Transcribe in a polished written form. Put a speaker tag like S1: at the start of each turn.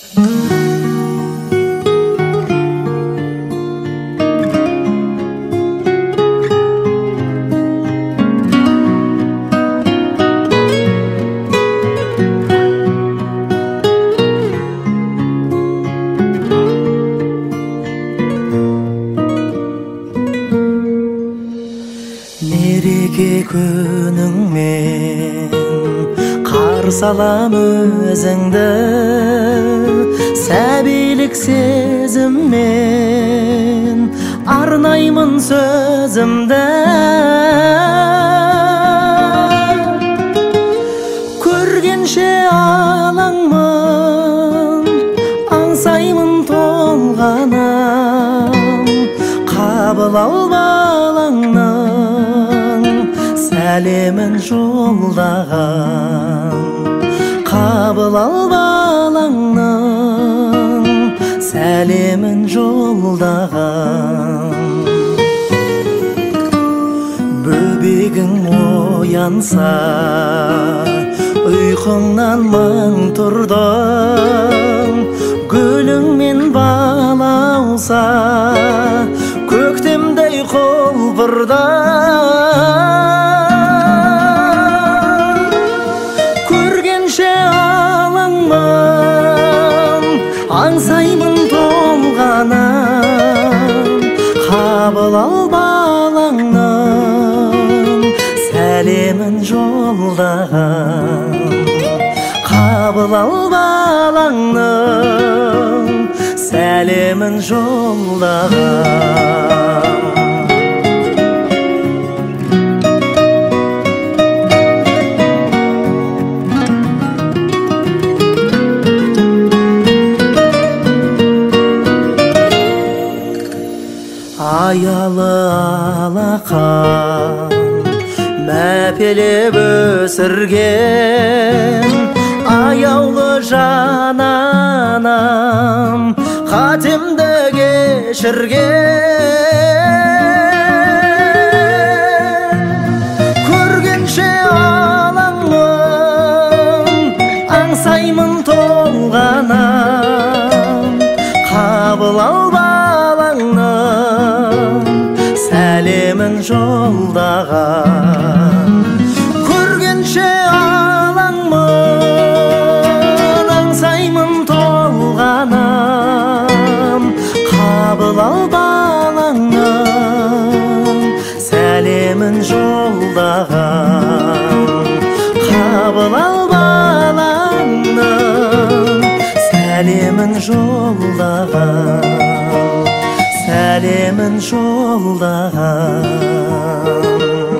S1: Нереке күніңмен қарсы алам өзіңді, сәбилік сезіммен арнаймын сөзімді. Көргенше алаңмын, аңсаймын толғанам, қабыл ал балаңның сәлемін жолдаған. Қабыл ал балаңның сәлемін жолдаған. Бөбегің оянса, ұйқыңнан мың тұрдың, гүліңмен балауса, көктемдей құлпырдан. Көргенше алаңмын, аңсаймын толғанам, қабыл ал балаңның сәлемін жолдаған. Қабыл ал балаңның сәлемін жолдаған. Аялы алақан мәпелеп өсірген, аяулы жан анам қатемді кешірген. Көргенше алаңмын, аңсаймын толғанам, қабыл ал балаңның сәлемін жолдаған. Көргенше алаңмын, аңсаймын толғанам, қабыл ал балаңның сәлемін жолдаған. Қабыл ал балаңның сәлемін жолдаған. Сәлемін жолдаған.